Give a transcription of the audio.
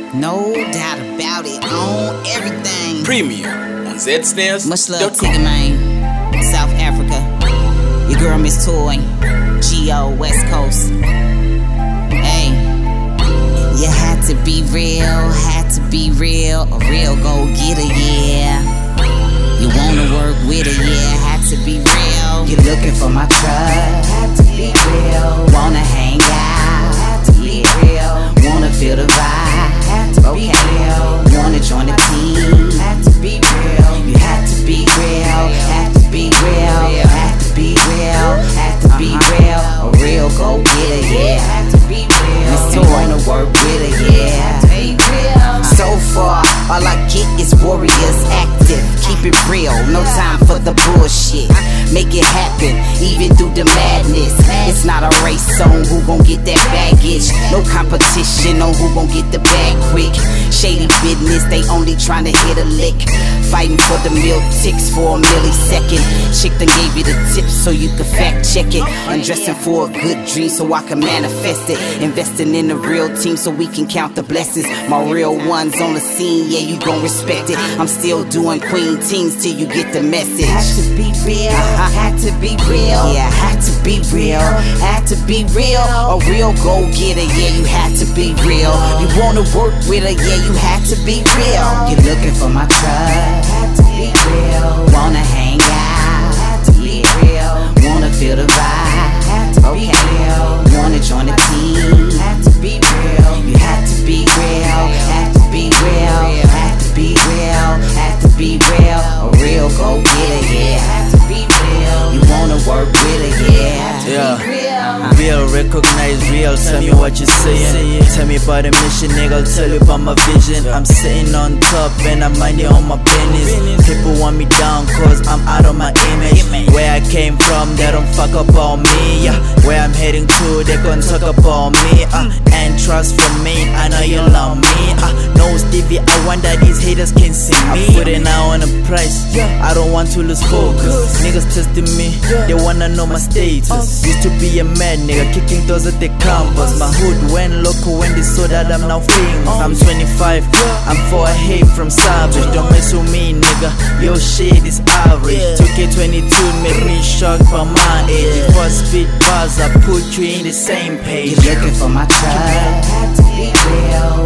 No doubt about it, on everything. Premium on ZSnares. Much love to you, man. South Africa. Your girl Miss Toy. G.O. West Coast. Hey, you had to be real, a real go-getter, yeah. You wanna work with her, yeah, had to be real. You're looking for my trust, had to be real. Wanna hang out, had to be real. Wanna feel the vibe, had to be real. Wanna join the team, had to be real. You had to be real, had to be real, had to be real, had to be real. A real go-getter, yeah, had to be real. Miss Toy wanna work with her, yeah, had to be real. So far, all I get is warriors active. Keep it real, no time for the bullshit. Make it happen, even through the madness. It's not a race on who gon' get that baggage. No competition on who gon' get the bag quick. Shady business, they only tryna hit a lick. Fighting for the meal ticks for a millisecond. Chick done gave you the tips so you can fact check it. I'm dressing for a good dream so I can manifest it. Investing in a real team so we can count the blessings. My real ones on the scene, yeah, you gon' respect it. I'm still doing queen teams till you get the message. Had to be real, had to be real. Yeah, had to be real, had to be real. A real go-getter, yeah, you had to be real. You wanna work with her, yeah, you had to be real. You're looking for my trust, had to be real. Wanna hang out, had to be real. Wanna feel the vibe, had to be real. Wanna join the team, had to be real. You had to be real, had to be real, had to be real, had to be real. A real go-getter, yeah, had to be real. You wanna work with her, yeah, had to be real. Real, recognize real, tell me what you're saying. Tell me about the mission, nigga, I'll tell you about my vision. I'm sitting on top and I'm minding on my business. People want me down cause I'm out of my image. Where I came from, they don't fuck up on me, yeah. Where I'm heading to, they gon' talk about me, and trust from me, I know you love me, No Stevie, I wonder these haters can see me. I put it now on a price, I don't want to lose focus. Niggas testing me, they wanna know my status. Used to be a mad nigga, kicking doors at the campus. My hood went local when they saw that I'm now famous. I'm 25, I'm for a hate from Savage. Don't mess with me, nigga, your shit is average. 2K22 made me shocked by my age. If I spit bars, I put you in the same page. You're looking for my trust, had to be real.